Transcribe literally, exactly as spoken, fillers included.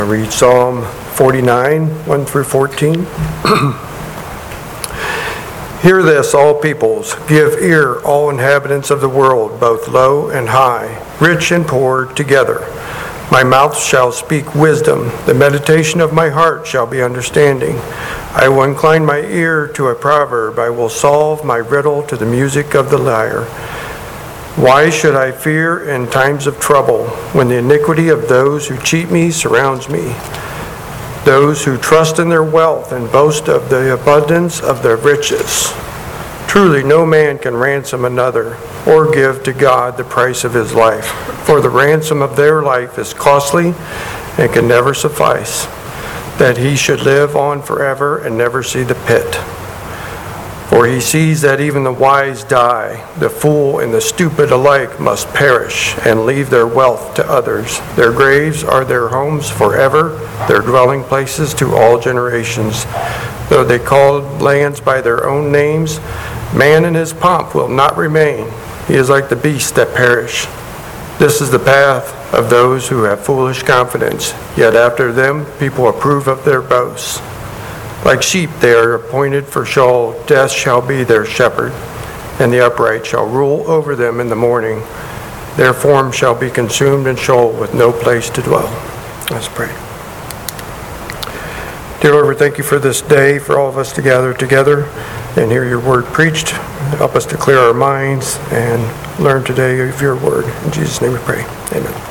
I read Psalm forty-nine, one through fourteen. Hear this, all peoples. Give ear, all inhabitants of the world, both low and high, rich and poor together. My mouth shall speak wisdom. The meditation of my heart shall be understanding. I will incline my ear to a proverb. I will solve my riddle to the music of the lyre. Why should I fear in times of trouble, when the iniquity of those who cheat me surrounds me? Those who trust in their wealth and boast of the abundance of their riches. Truly no man can ransom another or give to God the price of his life, for the ransom of their life is costly and can never suffice, that he should live on forever and never see the pit. For he sees that even the wise die, the fool and the stupid alike must perish and leave their wealth to others. Their graves are their homes forever, their dwelling places to all generations. Though they call lands by their own names, man in his pomp will not remain. He is like the beasts that perish. This is the path of those who have foolish confidence, yet after them people approve of their boasts. Like sheep they are appointed for Sheol. Death shall be their shepherd, and the upright shall rule over them in the morning. Their form shall be consumed in Sheol with no place to dwell. Let's pray. Dear Lord, we thank you for this day, for all of us to gather together and hear your word preached. Help us to clear our minds and learn today of your word. In Jesus' name we pray. Amen.